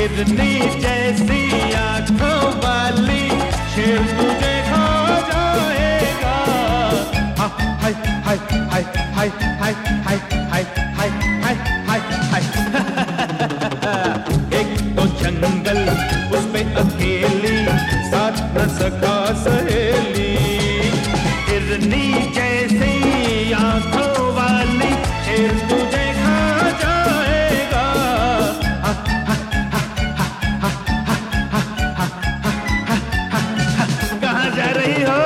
हिरनी जैसी आंखों वाली शेर तुझे खा जाएगा। हाय हाय हाय हाय हाय हाय हाय हाय हाय हाय हाय। एक तो जंगल उस पे अकेली साथ न सका सहेली। हिरनी जैसी आंखों वाली शेर तुझे खा जाएगा। कहाँ जा रही हो?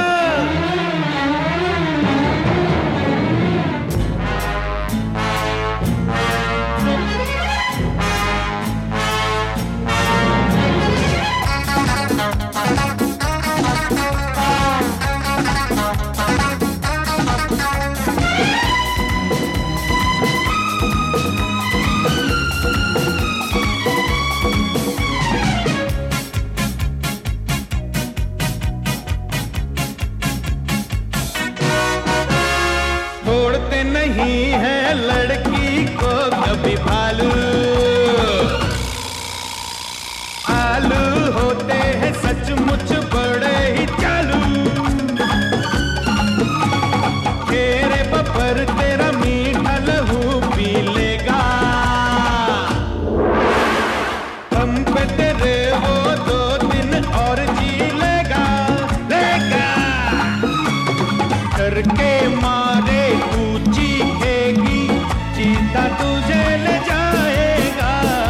छोड़ते नहीं है लड़की को कभी भालू। आलू होते हैं सचमुच बड़े ही चालू। तेरे बब्बर तेरा मीठा लहू पी लेगा। हम पे तेरे वो 2 दिन और जी लेगा। करके मारे तू चीखेगी, चीता तुझे ले जाएगा।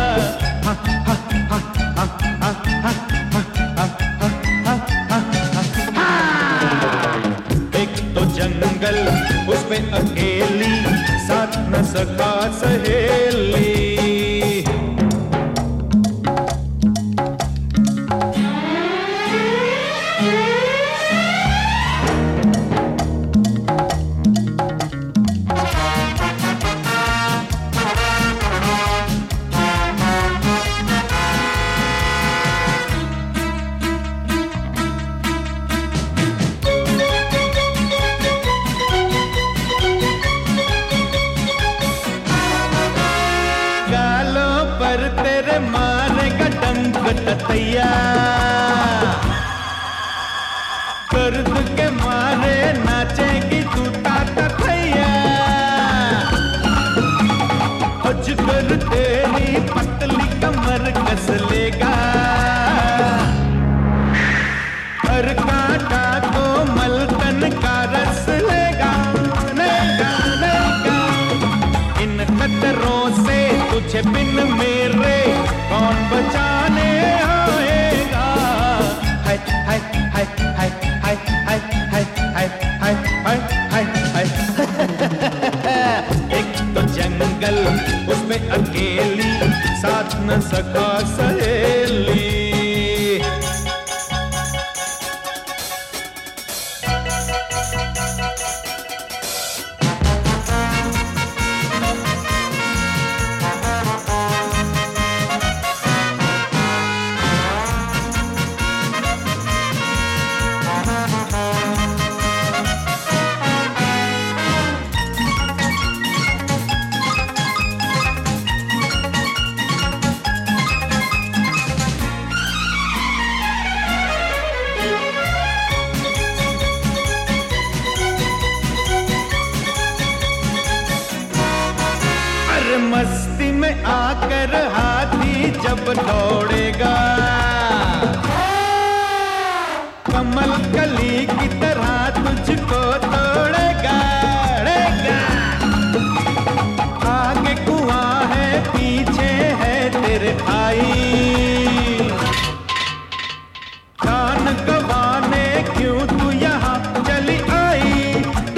एक तो जंगल उस पे अकेली साथ न सका सहेली। पर तेरे मारेगा डंक ततैया। दर्द के मारे नाचेगी तू ताता थैया। अजगर तेरी पतली कमर कस लेगा। हर कांटा को मलतन का रस लेगा। इन खतरों से तुझे बिन मेरे कौन बचाने आएगा। हाय हाय हाय हाय हाय हाय हाय हाय हाय हाय हाय हाय। एक तो जंगल उस पे अकेली साथ न सका सहेली। मस्ती में आकर हाथी जब दौड़ेगा। कमल कली की तरह तुझको तोड़ेगा। आगे कुआं है पीछे है तेरे भाई। जान गंवाने क्यों तू यहाँ चली आई।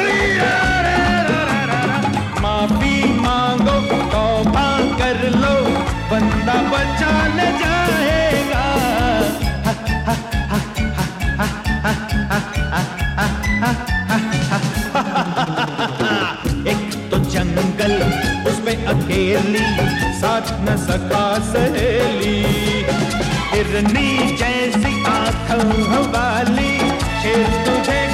माफी मांगो तौबा कर लो बंदा बचा ले जाएगा। एक तो जंगल उस पे अकेली साथ न सका सहेली। हिरनी जैसी आंखों वाली शेर तुझे